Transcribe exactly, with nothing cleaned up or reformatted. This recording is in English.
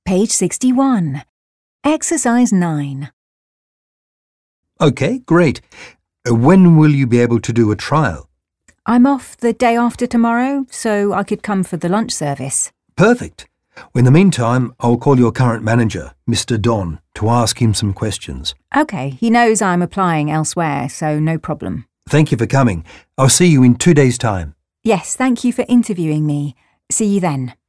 Page sixty-one. Exercise nine. OK, great. Uh, When will you be able to do a trial? I'm off the day after tomorrow, so I could come for the lunch service. Perfect. In the meantime, I'll call your current manager, Mister Don, to ask him some questions. OK, he knows I'm applying elsewhere, so no problem. Thank you for coming. I'll see you in two days' time. Yes, thank you for interviewing me. See you then.